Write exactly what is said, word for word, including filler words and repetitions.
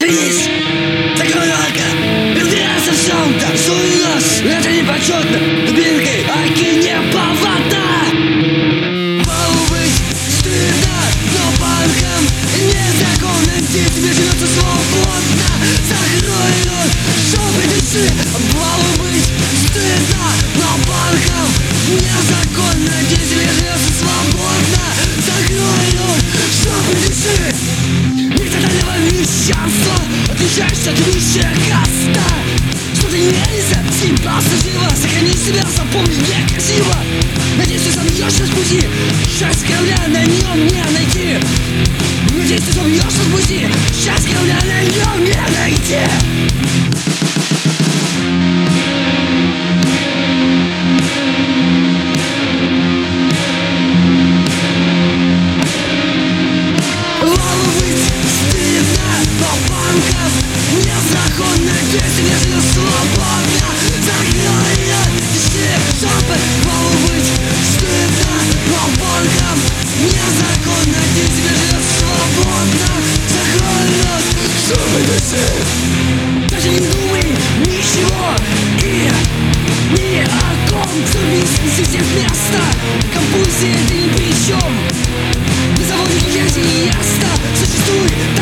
Остановись! Закрой окна! Разбирайся в чем там суешь! Это не почетно! Дубинкой аки не повода! Мало быть стыдно, но банкам незаконно здесь тебе живется свободно! Закрой рот, чтобы дыши! Мало быть стыдно, но банкам незаконно здесь тебе живется свободно! Закрой рот, чтобы дыши! Мещанство, отличаешься от высшей каста. Что ты не веришься, с ним просто живо. Сохрани себя, запомни, некрасиво. Надеюсь, ты собьешься с пути. Счастье корабля на нем не найти. Надеюсь, ты собьешься с пути. Счастье корабля на нем не найти. Незаконно здесь не живет свободно. Закрой рот, дыши, чтобы мало быть стыдно. Но банкам незаконно здесь не живет свободно. Закрой рот, чтобы дыши. Даже не думай ничего и ни о ком. Забись всех места. Компульсия ты ни при чем. На заводе не ясно. Существуй